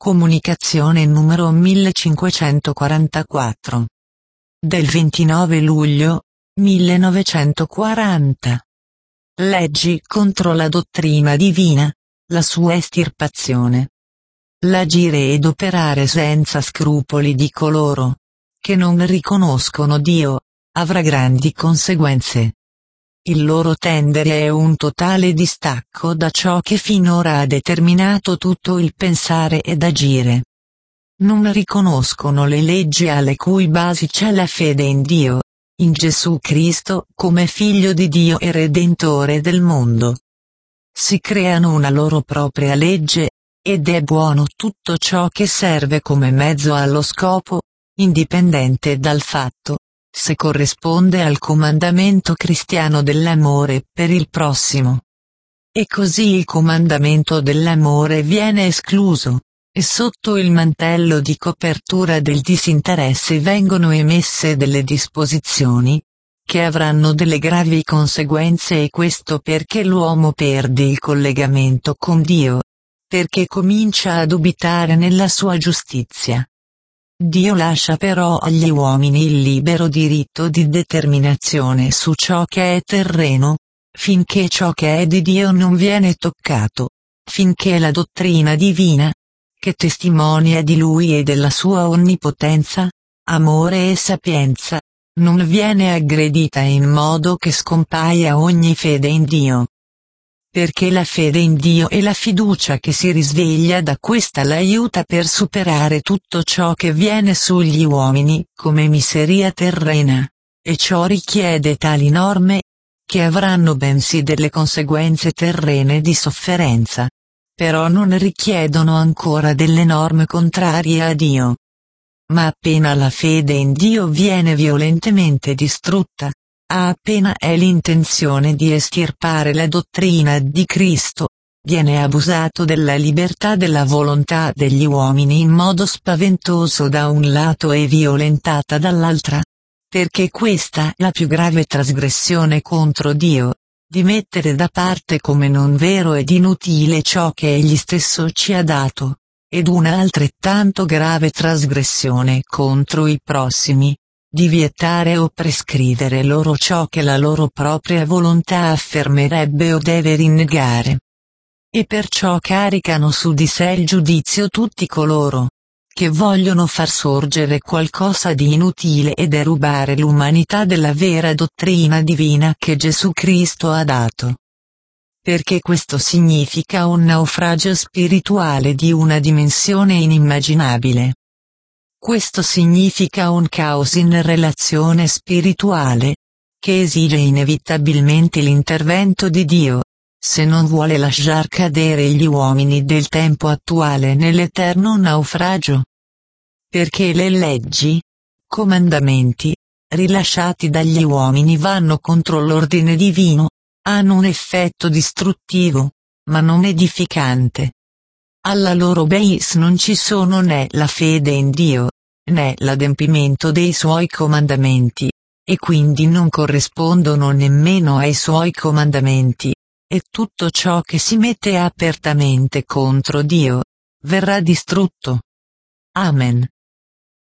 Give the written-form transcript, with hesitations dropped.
Comunicazione numero 1544. Del 29 luglio 1940. Leggi contro la dottrina divina, la sua estirpazione. L'agire ed operare senza scrupoli di coloro che non riconoscono Dio avrà grandi conseguenze. Il loro tendere è un totale distacco da ciò che finora ha determinato tutto il pensare ed agire. Non riconoscono le leggi alle cui basi c'è la fede in Dio, in Gesù Cristo come Figlio di Dio e Redentore del mondo. Si creano una loro propria legge, ed è buono tutto ciò che serve come mezzo allo scopo, indipendente dal fatto se corrisponde al comandamento cristiano dell'amore per il prossimo. E così il comandamento dell'amore viene escluso, e sotto il mantello di copertura del disinteresse vengono emesse delle disposizioni che avranno delle gravi conseguenze, e questo perché l'uomo perde il collegamento con Dio, perché comincia a dubitare nella sua giustizia. Dio lascia però agli uomini il libero diritto di determinazione su ciò che è terreno, finché ciò che è di Dio non viene toccato, finché la dottrina divina, che testimonia di Lui e della sua onnipotenza, amore e sapienza, non viene aggredita in modo che scompaia ogni fede in Dio. Perché la fede in Dio e la fiducia che si risveglia da questa l'aiuta per superare tutto ciò che viene sugli uomini come miseria terrena, e ciò richiede tali norme, che avranno bensì delle conseguenze terrene di sofferenza, però non richiedono ancora delle norme contrarie a Dio. Ma appena la fede in Dio viene violentemente distrutta, appena è l'intenzione di estirpare la dottrina di Cristo, viene abusato della libertà della volontà degli uomini in modo spaventoso da un lato e violentata dall'altra, perché questa è la più grave trasgressione contro Dio, di mettere da parte come non vero ed inutile ciò che Egli stesso ci ha dato, ed una altrettanto grave trasgressione contro i prossimi, di vietare o prescrivere loro ciò che la loro propria volontà affermerebbe o deve rinnegare. E perciò caricano su di sé il giudizio tutti coloro che vogliono far sorgere qualcosa di inutile e derubare l'umanità della vera dottrina divina che Gesù Cristo ha dato. Perché questo significa un naufragio spirituale di una dimensione inimmaginabile. Questo significa un caos in relazione spirituale, che esige inevitabilmente l'intervento di Dio, se non vuole lasciar cadere gli uomini del tempo attuale nell'eterno naufragio. Perché le leggi, comandamenti, rilasciati dagli uomini vanno contro l'ordine divino, hanno un effetto distruttivo, ma non edificante. Alla loro base non ci sono né la fede in Dio, né l'adempimento dei suoi comandamenti, e quindi non corrispondono nemmeno ai suoi comandamenti, e tutto ciò che si mette apertamente contro Dio verrà distrutto. Amen.